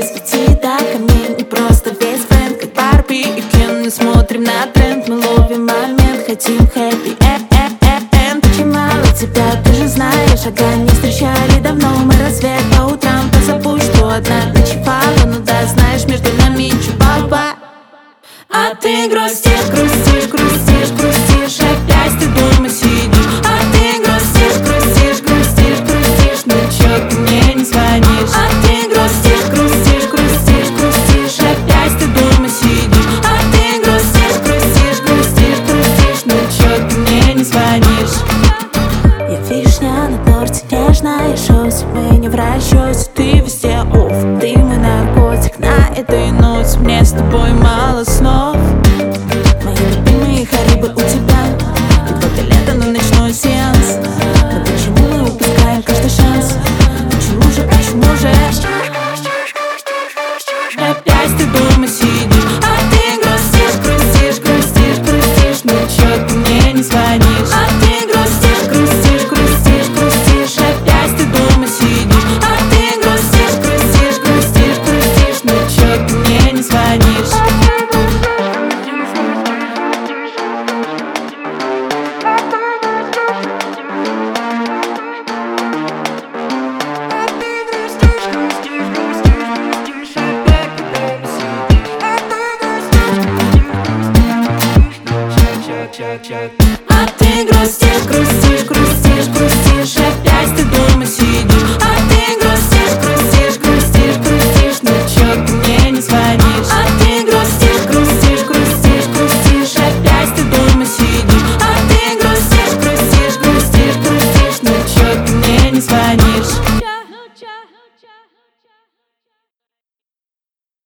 Подойти так ко мне, не просто весь френд, как Барби и Кен. Мы смотрим на тренд, мы ловим момент, хотим хэппи энд. Очень мало тебя, ты же знаешь, ага, не встречали давно. Мы рассвет по утрам, позабудь, что одна ночевала. Ну да, знаешь, между нами чупапа. А ты грустишь, грустишь, грустишь, грустишь, опять ты дома сидишь. А ты грустишь, грустишь, грустишь, грустишь, ну чё ты мне не звонишь? А ты грустишь, грустишь, грустишь, грустишь, опять ты дома сидишь. А ты грустишь, грустишь, грустишь, грустишь, ну чё ты мне не звонишь? Я вишня на торте, нежная шоусь, мы не в расчёте, ты везде офф. Ты мой наркотик на этой ноте, мне с тобой мало снов. Мои любимые харибы у тебя, и только лето на ночной сеанс. Но почему мы упускаем каждый шанс? Почему же опять ты дома сидишь? А ты грустишь, грустишь, грустишь, грустишь, ну чё ты мне не звонишь? А ты грустишь, грустишь, грустишь, грустишь, опять ты дома сидишь. А ты грустишь, грустишь, грустишь, грустишь, ну чё ты мне не звонишь? А ты грустишь, грустишь, грустишь, грустишь, опять ты дома сидишь. А ты